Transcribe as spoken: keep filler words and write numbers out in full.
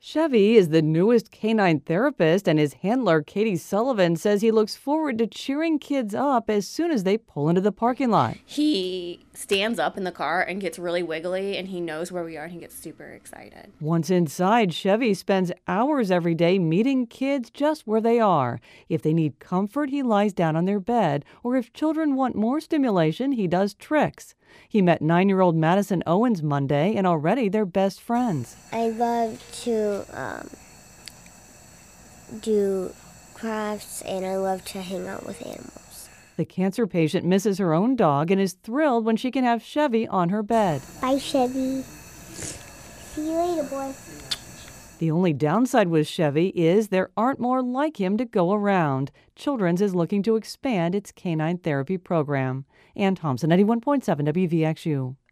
Chevy is the newest canine therapist, and his handler, Katie Sullivan, says he looks forward to cheering kids up as soon as they pull into the parking lot. He stands up in the car and gets really wiggly, and he knows where we are, and he gets super excited. Once inside, Chevy spends hours every day meeting kids just where they are. If they need comfort, he lies down on their bed, or if children want more stimulation, he does tricks. He met nine-year-old Madison Owens Monday, and already they're best friends. I love to um, do crafts, and I love to hang out with animals. The cancer patient misses her own dog and is thrilled when she can have Chevy on her bed. Bye, Chevy. See you later, boy. The only downside with Chevy is there aren't more like him to go around. Children's is looking to expand its canine therapy program. Ann Thompson, ninety-one point seven W V X U.